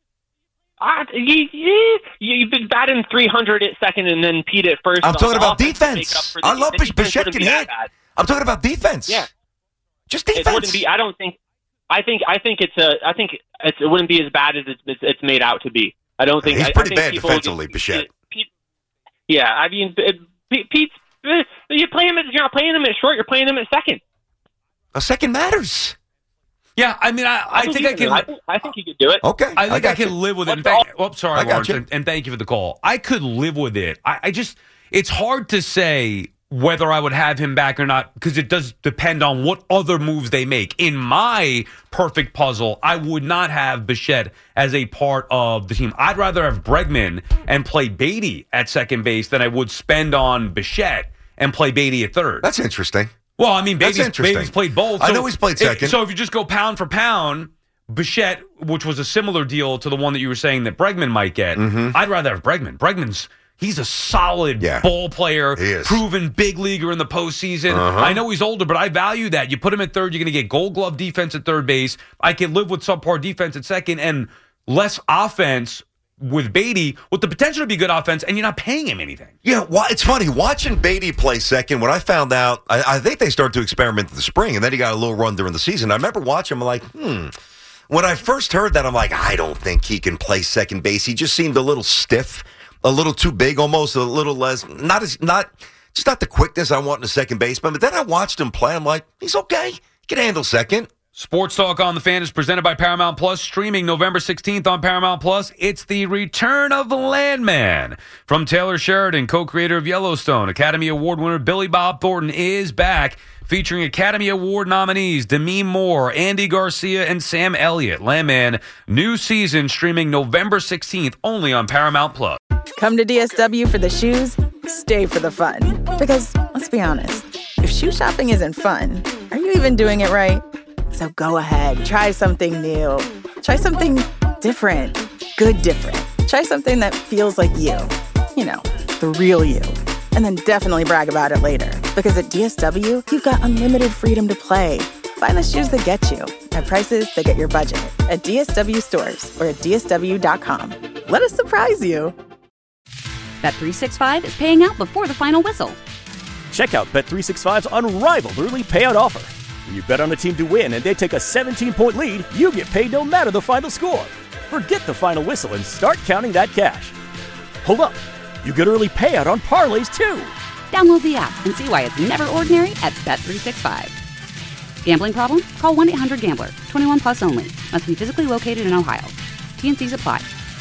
You've been batting 300 at second and then Pete at first. I'm talking about defense. I love Bichette can hit. I'm talking about defense. Yeah, just defense. It wouldn't be. I don't think. I think it wouldn't be as bad as it's made out to be. I don't think he's pretty bad defensively, Bichette. Yeah, I mean, Pete's. You play him. You're not playing him at short. You're playing him at second. A second matters. Yeah, I mean, I think I can. I think he could do it. Okay, I think I can live with it. Sorry, Lawrence, and thank you for the call. I could live with it. I just, it's hard to say whether I would have him back or not, because it does depend on what other moves they make. In my perfect puzzle, I would not have Bichette as a part of the team. I'd rather have Bregman and play Beatty at second base than I would spend on Bichette and play Beatty at third. That's interesting. Well, I mean, Beatty's played both. I know he's played second. So if you just go pound for pound, Bichette, which was a similar deal to the one that you were saying that Bregman might get, I'd rather have Bregman. He's a solid ball player, proven big leaguer in the postseason. I know he's older, but I value that. You put him at third, you're going to get Gold Glove defense at third base. I can live with subpar defense at second and less offense with Beatty with the potential to be good offense, and you're not paying him anything. Yeah, well, it's funny. Watching Beatty play second, when I found out, I think they started to experiment in the spring, and then he got a little run during the season. I remember watching him, I'm like, When I first heard that, I'm like, I don't think he can play second base. He just seemed a little stiff. A little too big, almost a little less, not the quickness I want in a second baseman. But then I watched him play. I'm like, he's okay. He can handle second. Sports Talk on the Fan is presented by Paramount Plus, streaming November 16th on Paramount Plus. It's the return of the Landman. From Taylor Sheridan, co-creator of Yellowstone, Academy Award winner Billy Bob Thornton is back, featuring Academy Award nominees Demi Moore, Andy Garcia, and Sam Elliott. Landman, new season streaming November 16th, only on Paramount Plus. Come to DSW for the shoes, stay for the fun. Because, let's be honest, if shoe shopping isn't fun, are you even doing it right? So go ahead, try something new. Try something different. Good different. Try something that feels like you. You know, the real you. And then definitely brag about it later. Because at DSW, you've got unlimited freedom to play. Find the shoes that get you at prices that get your budget at DSW stores or at DSW.com. Let us surprise you. Bet365 is paying out before the final whistle. Check out Bet365's unrivaled early payout offer. When you bet on a team to win and they take a 17-point lead, you get paid no matter the final score. Forget the final whistle and start counting that cash. Hold up. You get early payout on parlays, too. Download the app and see why it's never ordinary at Bet365. Gambling problem? Call 1-800-GAMBLER. 21 plus only. Must be physically located in Ohio. T&Cs apply.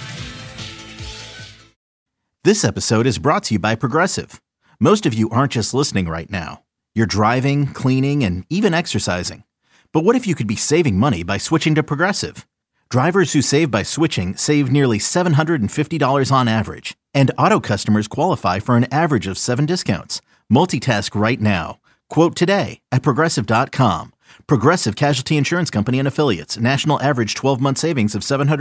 This episode is brought to you by Progressive. Most of you aren't just listening right now. You're driving, cleaning, and even exercising. But what if you could be saving money by switching to Progressive? Drivers who save by switching save nearly $750 on average. And auto customers qualify for an average of 7 discounts. Multitask right now. Quote today at Progressive.com. Progressive Casualty Insurance Company and Affiliates. National average 12-month savings of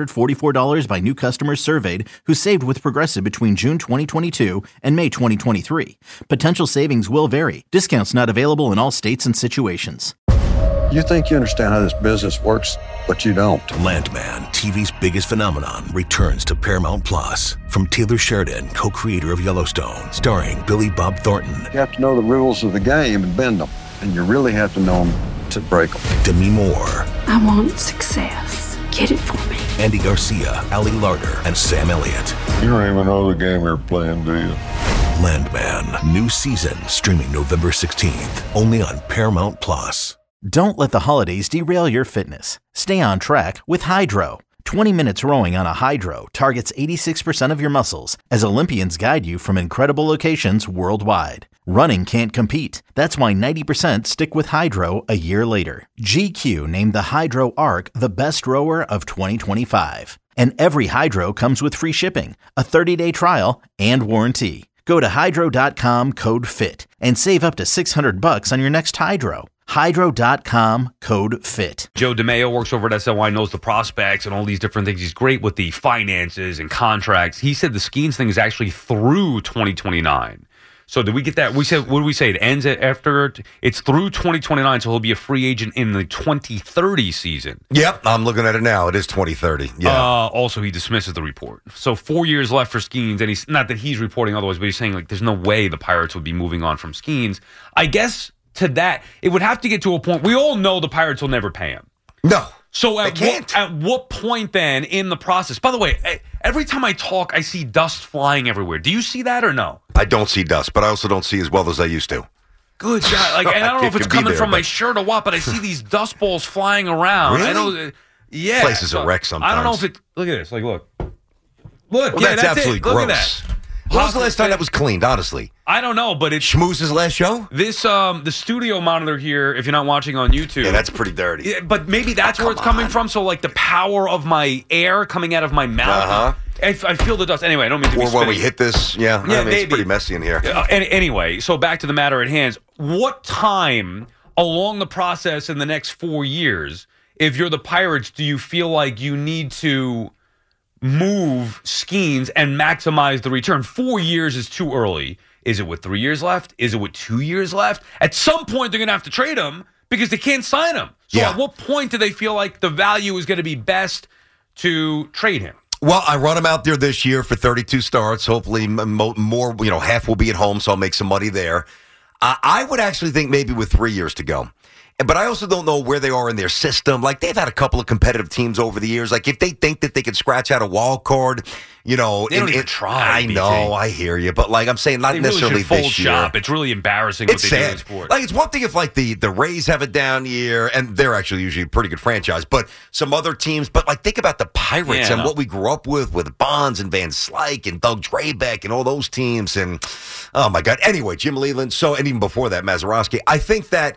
$744 by new customers surveyed who saved with Progressive between June 2022 and May 2023. Potential savings will vary. Discounts not available in all states and situations. You think you understand how this business works, but you don't. Landman, TV's biggest phenomenon, returns to Paramount Plus. From Taylor Sheridan, co-creator of Yellowstone, starring Billy Bob Thornton. You have to know the rules of the game and bend them, and you really have to know them to break them. Demi Moore. I want success. Get it for me. Andy Garcia, Ali Larter, and Sam Elliott. You don't even know the game you're playing, do you? Landman, new season, streaming November 16th, only on Paramount Plus. Don't let the holidays derail your fitness. Stay on track with Hydro. 20 minutes rowing on a Hydro targets 86% of your muscles as Olympians guide you from incredible locations worldwide. Running can't compete. That's why 90% stick with Hydro a year later. GQ named the Hydro Arc the best rower of 2025. And every Hydro comes with free shipping, a 30-day trial, and warranty. Go to hydro.com, code FIT, and save up to $600 on your next Hydro. Hydro.com, code FIT. Joe DeMaio works over at SNY, knows the prospects and all these different things. He's great with the finances and contracts. He said the Skeens thing is actually through 2029. So did we get that? We said, what did we say? It ends after, it's through 2029, so he'll be a free agent in the 2030 season. Yep, I'm looking at it now. It is 2030. Yeah. Also, he dismisses the report. So 4 years left for Skeens, and he's not that he's reporting otherwise, but he's saying like there's no way the Pirates would be moving on from Skeens. I guess to that, it would have to get to a point. We all know the Pirates will never pay him. No. So at what point then in the process? By the way, every time I talk, I see dust flying everywhere. Do you see that or no? I don't see dust, but I also don't see as well as I used to. Good God. Like, and I don't know if it's coming from my shirt or what, but I see these dust balls flying around. Really? I know, yeah. Place is a wreck sometimes. I don't know if it. Look at this. Like, look. Well, yeah, that's absolutely gross. Look at that. When was the last time that was cleaned, honestly? I don't know, but it's Schmooze's last show? This the studio monitor here, if you're not watching on YouTube. Yeah, that's pretty dirty. Yeah, but maybe that's where it's coming from. So like the power of my air coming out of my mouth. I feel the dust. Anyway, I don't mean to be Or when we hit this, I mean, it's pretty messy in here. Anyway, so back to the matter at hand. What time along the process in the next 4 years, if you're the Pirates, do you feel like you need to move Skeens and maximize the return? 4 years is too early. Is it with 3 years left? Is it with 2 years left? At some point, they're going to have to trade him because they can't sign him. So at what point do they feel like the value is going to be best to trade him? Well, I run him out there this year for 32 starts. Hopefully more, half will be at home, so I'll make some money there. I would actually think maybe with 3 years to go. But I also don't know where they are in their system. Like, they've had a couple of competitive teams over the years. Like, if they think that they can scratch out a wild card, you know, they don't even try. I know, I hear you, but like I'm saying, not they necessarily really should fold this year. shop. It's really embarrassing what It's they do in sad. sport. Like, it's one thing if like the Rays have a down year, and they're actually usually a pretty good franchise, but some other teams. But like, think about the Pirates and what we grew up with Bonds and Van Slyke and Doug Drabeck and all those teams. And oh my God. Anyway, Jim Leland. So, and even before that, Mazeroski. I think that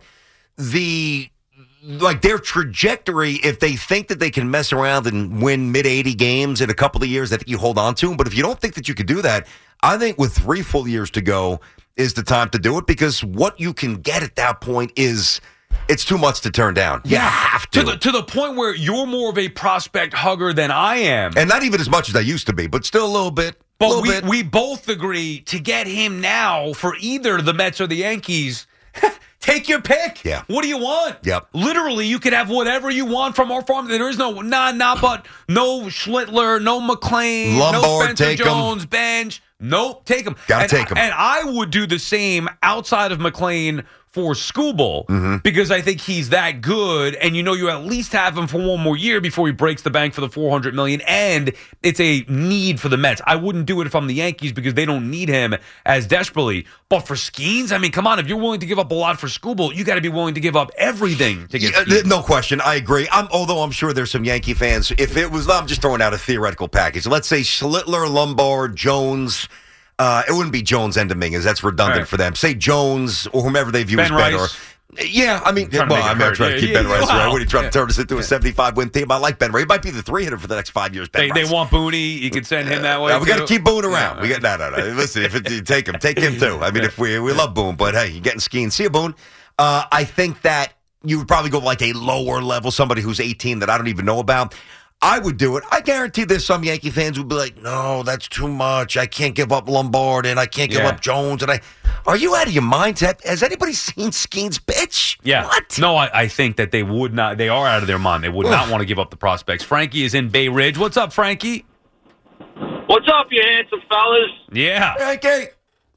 their trajectory, if they think that they can mess around and win mid-80 games in a couple of years, I think you hold on to them. But if you don't think that you could do that, I think with 3 full years to go is the time to do it, because what you can get at that point is it's too much to turn down. You have to. To the point where you're more of a prospect hugger than I am. And not even as much as I used to be, but still a little bit. But we both agree to get him now for either the Mets or the Yankees. Take your pick. Yeah. What do you want? Yep. Literally, you could have whatever you want from our farm. There is no but no Schlittler, no McClain, Lombard, no Spencer take Jones, Bench. Nope, take him. Gotta take him. And I would do the same outside of McClain for Skubal, because I think he's that good, and you at least have him for one more year before he breaks the bank for the $400 million, and it's a need for the Mets. I wouldn't do it if I'm the Yankees because they don't need him as desperately. But for Skeens, I mean, come on, if you're willing to give up a lot for Skubal, you got to be willing to give up everything to get Skeens. No question, I agree. Although I'm sure there's some Yankee fans, if it was, I'm just throwing out a theoretical package. Let's say Schlittler, Lombard, Jones. It wouldn't be Jones and Dominguez. That's redundant for them. Say Jones or whomever they view as better. Yeah, I mean, I'm trying to keep Ben Rice around. What are you trying to turn us into a 75-win team? I like Ben Rice. He might be the 3-hitter for the next 5 years. They want Booney. You can send him that way. We got to keep Boone around. We got no. Listen, if you take him too. I mean, if we love Boone, but hey, you're getting skiing. See you, Boone. I think that you would probably go like a lower level, somebody who's 18 that I don't even know about. I would do it. I guarantee there's some Yankee fans who would be like, no, that's too much. I can't give up Lombard and I can't give up Jones. Are you out of your mind? Has anybody seen Skeens pitch? Yeah. What? No, I think that they would not. They are out of their mind. They would not want to give up the prospects. Frankie is in Bay Ridge. What's up, Frankie? What's up, you handsome fellas? Yeah. Okay.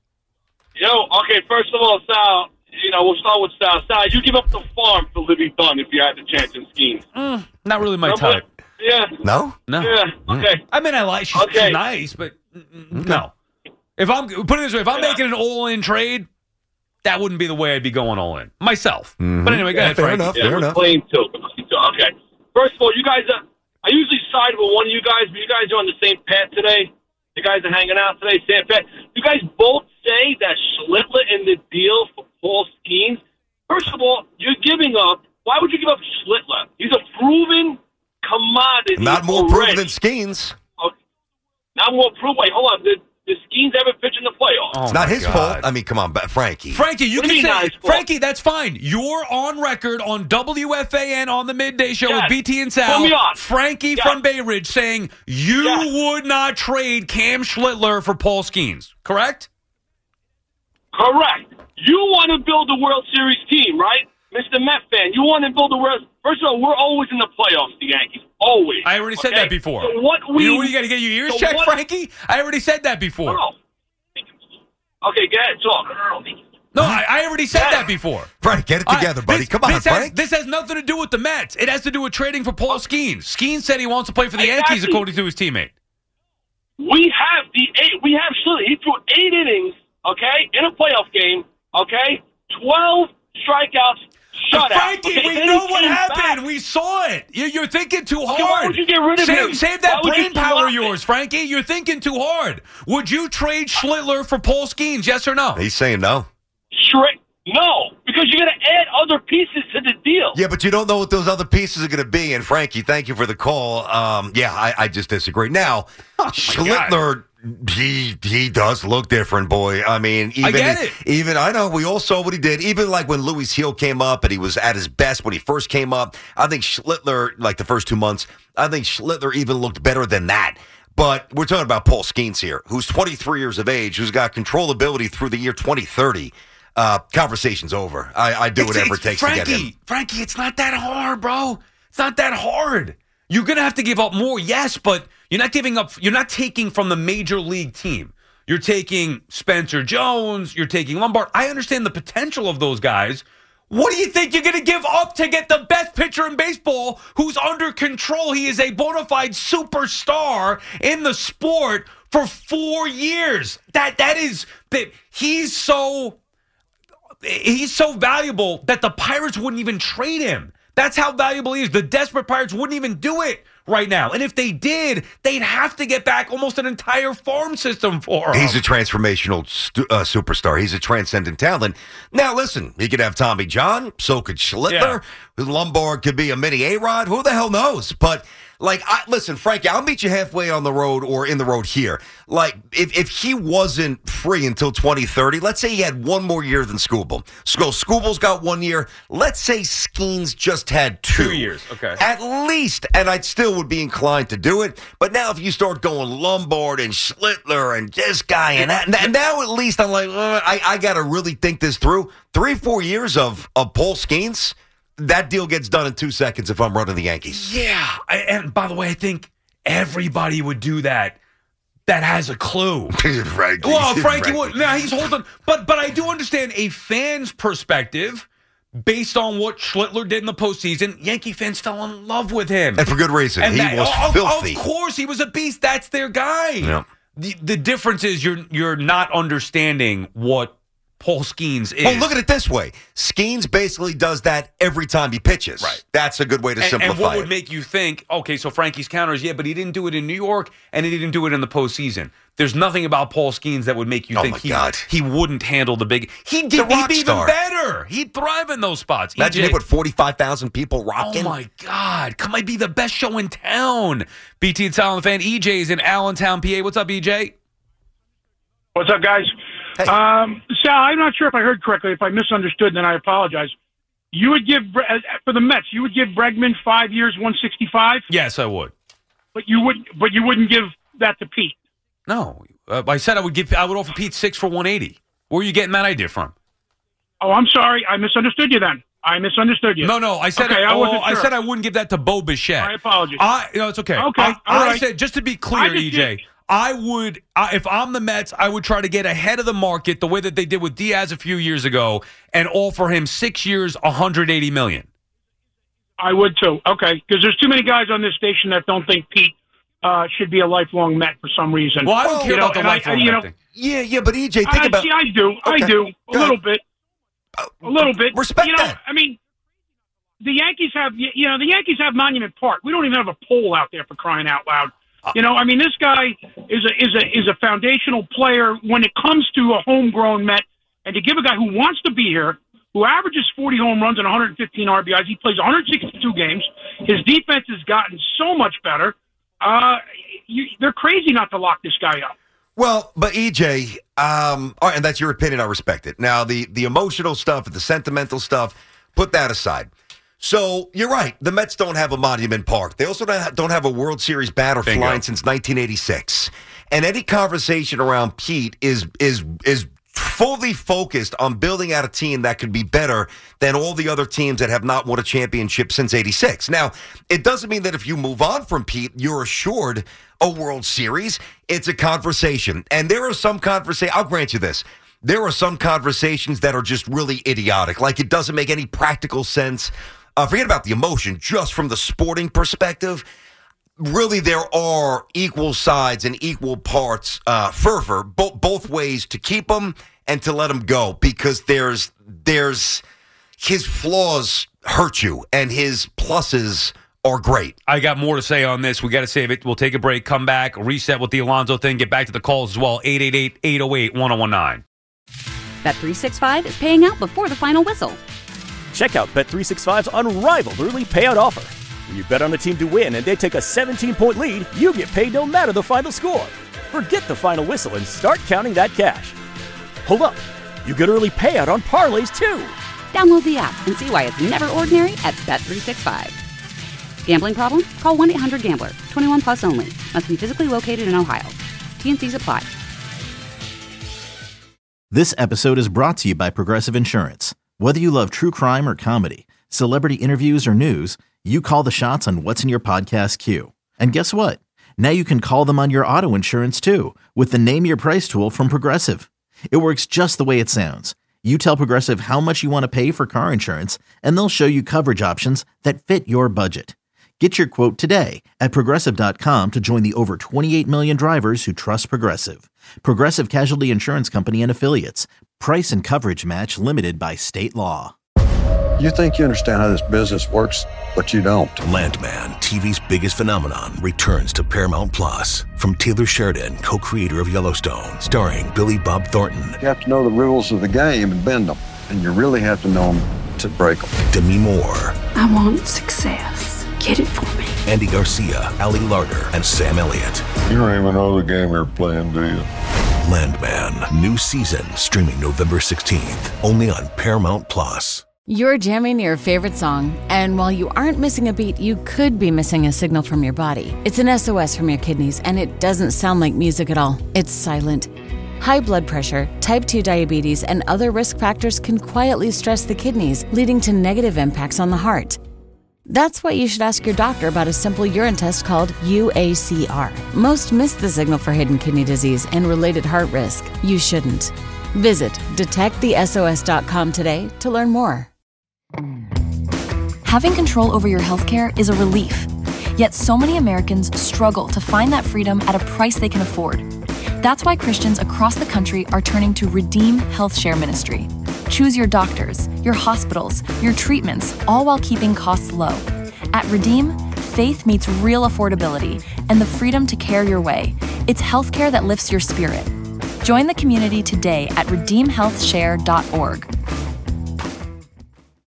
Okay, first of all, Sal, we'll start with Sal. Sal, you give up the farm for Libby Dunn if you had the chance in Skeens. Not really my type. Yeah. No? Yeah. Okay. I mean, I like she's nice, but no. If I'm put it this way, if I'm making an all-in trade, that wouldn't be the way I'd be going all in myself. But anyway, go ahead, fair Frank. enough. Fair enough. Playing too. Okay. First of all, you guys, I usually side with one of you guys, but you guys are on the same path today. You guys are hanging out today, same path. You guys both say that Schlittler in the deal for Paul Skeens. First of all, you're giving up. Why would you give up Schlittler? He's a proven commodity. Not more proven than Skeens. Okay. Not more proven. Wait, hold on. Did Skeens ever pitch in the playoffs? It's not his fault. I mean, come on, Frankie. Frankie, you can say, Frankie, that's fine. You're on record on WFAN on the midday show with BT and Sal. Put me on. Frankie from Bay Ridge saying you would not trade Cam Schlittler for Paul Skeens, correct? Correct. You want to build a World Series team, right? Mr. Met fan, you want to build a World... First of all, we're always in the playoffs, the Yankees. Always. I already said that before. So what you got to get your ears checked, Frankie? I already said that before. No. Okay, go ahead, talk. No, I already said that before. Frank, get it together, buddy. Come on, Frank. This has nothing to do with the Mets. It has to do with trading for Paul Skeens. Skeens said he wants to play for the Yankees, according to his teammate. We have Schlittler. He threw 8 innings, okay, in a playoff game, okay, 12 strikeouts. Frankie, we know what happened. We saw it. You're thinking too hard. Why would you get rid of him? Save that brain power of yours, Frankie. You're thinking too hard. Would you trade Schlittler for Paul Skeens, yes or no? He's saying no. No, because you're going to add other pieces to the deal. Yeah, but you don't know what those other pieces are going to be. And Frankie, thank you for the call. I just disagree. Now, Schlittler, he does look different, boy. I mean, even I know we all saw what he did. Even like when Louis Hill came up and he was at his best when he first came up. I think Schlittler, like the first 2 months, I think Schlittler even looked better than that. But we're talking about Paul Skeens here, who's 23 years of age, who's got controllability through the year 2030. Conversation's over. I do whatever it takes to get him. Frankie, it's not that hard, bro. It's not that hard. You're going to have to give up more, yes, but you're not giving up. You're not taking from the major league team. You're taking Spencer Jones. You're taking Lombard. I understand the potential of those guys. What do you think you're going to give up to get the best pitcher in baseball who's under control? He is a bona fide superstar in the sport for 4 years. He's so valuable that the Pirates wouldn't even trade him. That's how valuable he is. The desperate Pirates wouldn't even do it right now. And if they did, they'd have to get back almost an entire farm system for him. He's a transformational superstar. He's a transcendent talent. Now, listen, he could have Tommy John. So could Schlittler. Yeah. Lombard could be a mini A-Rod. Who the hell knows? But, listen, Frankie, I'll meet you halfway on the road or in the road here. If he wasn't free until 2030, let's say he had one more year than Skubal. Skubal's got 1 year. Let's say Skeens just had 2 years. Okay. At least, and I still would be inclined to do it. But now if you start going Lombard and Schlittler and this guy and that, now at least I'm like, I got to really think this through. 3-4 years of Paul Skeens, that deal gets done in 2 seconds if I'm running the Yankees. Yeah. And by the way, I think everybody would do that has a clue. Frankie would. Now he's holding. But I do understand a fan's perspective based on what Schlittler did in the postseason. Yankee fans fell in love with him. And for good reason. And he was filthy. Of course, he was a beast. That's their guy. Yeah. The difference is you're not understanding what Paul Skeens is. Well, look at it this way. Skeens basically does that every time he pitches. Right. That's a good way to simplify it. And what would make you think, okay, so Frankie's counters, but he didn't do it in New York, and he didn't do it in the postseason. There's nothing about Paul Skeens that would make you think he wouldn't handle the big. He'd be even better. He'd thrive in those spots. Imagine he put 45,000 people rocking. Oh, my God. Might be the best show in town. BT and Silent Fan. EJ's in Allentown, PA. What's up, EJ? What's up, guys? Hey. Sal, I'm not sure if I heard correctly. If I misunderstood, then I apologize. You would give, for the Mets, you would give Bregman 5 years, 165? Yes, I would. But you wouldn't give that to Pete. No. I said I would offer Pete 6 for 180. Where are you getting that idea from? Oh, I'm sorry. I misunderstood you then. I misunderstood you. No. I said I said I wouldn't give that to Bo Bichette. I apologize. It's okay. Okay. I said, just to be clear, EJ, I would, if I'm the Mets, I would try to get ahead of the market the way that they did with Diaz a few years ago and offer him 6 years, $180 million. I would too. Okay, because there's too many guys on this station that don't think Pete should be a lifelong Met for some reason. Well, I don't care about the lifelong Met thing. Yeah, but EJ, think about. I do. Okay. I do a little bit. A little bit. Respect that. I mean, the Yankees have Monument Park. We don't even have a pole out there, for crying out loud. This guy is a foundational player when it comes to a homegrown Met, and to give a guy who wants to be here, who averages 40 home runs and 115 RBIs, he plays 162 games. His defense has gotten so much better. They're crazy not to lock this guy up. Well, but EJ, all right, and that's your opinion. I respect it. Now, the emotional stuff, the sentimental stuff, put that aside. So you're right. The Mets don't have a Monument Park. They also don't have a World Series banner flying since 1986. And any conversation around Pete is fully focused on building out a team that could be better than all the other teams that have not won a championship since 86. Now, it doesn't mean that if you move on from Pete, you're assured a World Series. It's a conversation. And there are some conversations, I'll grant you this, there are some conversations that are just really idiotic. Like, it doesn't make any practical sense. Forget about the emotion, just from the sporting perspective. Really, there are equal sides and equal parts, fervor, both ways to keep them and to let them go, because there's his flaws hurt you and his pluses are great. I got more to say on this. We got to save it. We'll take a break, come back, reset with the Alonso thing, get back to the calls as well. 888-808-1019. Bet365 is paying out before the final whistle. Check out Bet365's unrivaled early payout offer. When you bet on a team to win and they take a 17-point lead, you get paid no matter the final score. Forget the final whistle and start counting that cash. Hold up. You get early payout on parlays, too. Download the app and see why it's never ordinary at Bet365. Gambling problem? Call 1-800-GAMBLER. 21 plus only. Must be physically located in Ohio. T&Cs apply. This episode is brought to you by Progressive Insurance. Whether you love true crime or comedy, celebrity interviews or news, you call the shots on what's in your podcast queue. And guess what? Now you can call them on your auto insurance too with the Name Your Price tool from Progressive. It works just the way it sounds. You tell Progressive how much you want to pay for car insurance, and they'll show you coverage options that fit your budget. Get your quote today at Progressive.com to join the over 28 million drivers who trust Progressive. Progressive Casualty Insurance Company and Affiliates. Price and coverage match limited by state law. You think you understand how this business works, but you don't. Landman, TV's biggest phenomenon, returns to Paramount Plus. From Taylor Sheridan, co-creator of Yellowstone, starring Billy Bob Thornton. You have to know the rules of the game and bend them, and you really have to know them to break them. Demi Moore. I want success. Get it for me. Andy Garcia, Ali Larter, and Sam Elliott. You don't even know the game you're playing, do you? Landman, new season, streaming November 16th, only on Paramount Plus. You're jamming your favorite song, and while you aren't missing a beat, you could be missing a signal from your body. It's an SOS from your kidneys, and it doesn't sound like music at all. It's silent. High blood pressure, type 2 diabetes, and other risk factors can quietly stress the kidneys, leading to negative impacts on the heart. That's why you should ask your doctor about a simple urine test called UACR. Most miss the signal for hidden kidney disease and related heart risk. You shouldn't. Visit detectthesos.com today to learn more. Having control over your healthcare is a relief. Yet so many Americans struggle to find that freedom at a price they can afford. That's why Christians across the country are turning to Redeem Health Share Ministry. Choose your doctors, your hospitals, your treatments, all while keeping costs low. At Redeem, faith meets real affordability and the freedom to care your way. It's healthcare that lifts your spirit. Join the community today at redeemhealthshare.org.